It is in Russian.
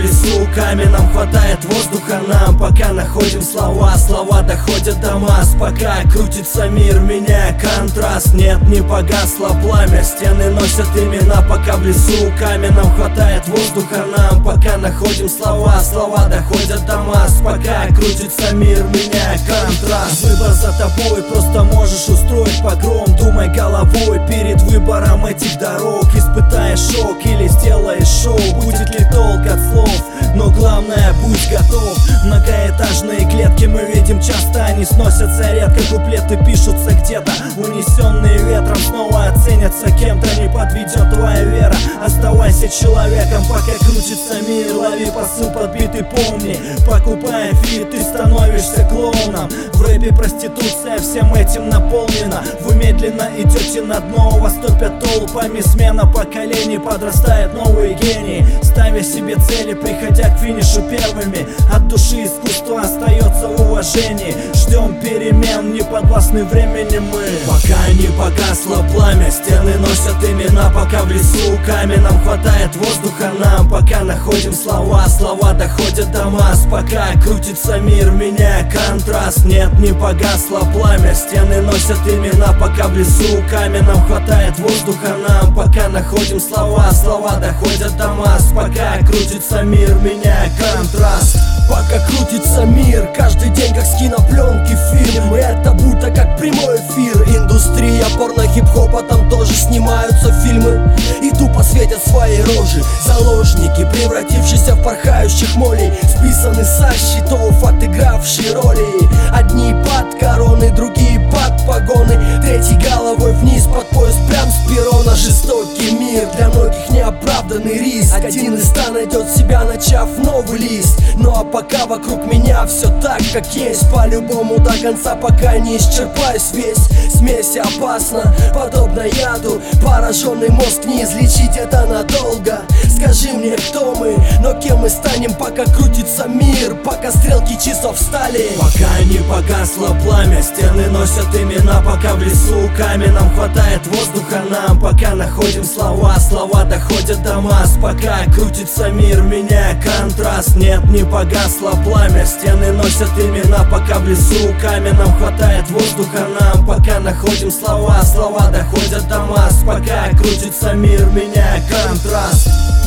лесу каменном, хватает воздуха нам, пока находим слова. Слова доходят до масс, пока крутится мир, меняя контраст. Нет, не погасло пламя, стены носят имена, пока в лесу каменном хватает воздуха нам, пока находим слова. Слова доходят до масс, пока крутится мир, меняя контраст. Выбор за тобой, просто можешь устроить погром. Думай головой перед выбором этих дорог. Испытаешь шок или сделаешь шоу, будет ли толк от слов, но главное, будь готов. Многоэтажные клетки мы видим часто, они сносятся редко, куплеты пишутся где-то, унесенные ветром снова оценятся кем-то. Не подведет твоя вера, оставайся человеком, пока крутится мир. Лови посыл подбитый, помни, покупая фит, ты становишься клоуном. В рэпе проституция всем этим наполнена. Вы медленно идете на дно, вас топят толпами. Смена поколений, подрастает новые гении, ставя себе цели, приходя к финишу первыми. От души искусство остается в уважении. Ждем перемен, не подвластны времени мы. Пока не погасло пламя, стены носят имена, пока в лесу каменном хватает воздуха нам, пока находим слова. Слова доходят до масс, пока крутится мир, меняя контраст. Нет, не погасло пламя, стены носят имена, пока в лесу каменном хватает воздуха нам, пока находим слова. Слова доходят до масс, пока крутится мир, меняя контраст. Пока крутится мир, каждый день как с кинопленки фильм. Это будто как прямой эфир. Индустрия порно-хип-хопа, там тоже снимаются фильмы и тупо светят свои рожи. Заложники, превратившиеся в порхающих молей, списаны со счетов, отыгравшие роли. Одни под короны, другие под погоны, третий головой вниз под пояс, прям с перрона. Жестокий мир, для многих неоправданный риск. Один из 100 найдет себя, начав новый лист. Ну а пока вокруг меня все так, как есть, по-любому до конца, пока не исчерпаюсь весь. Смесь опасна, подобно яду, пораженный мозг не излечить это надолго. Скажи мне, кто мы, но кем мы станем, пока крутится мир, пока стрелки часов встали. Пока не погасло пламя, стены носят имена, пока в лесу каменном хватает воздуха нам, пока находим слова. Слова доходят до масс, пока крутится мир, меняя контраст. Нет, не погасло пламя, стены носят имена, пока в лесу каменном хватает воздуха нам, пока находим слова. Слова доходят до масс, пока крутится мир, меняя контраст.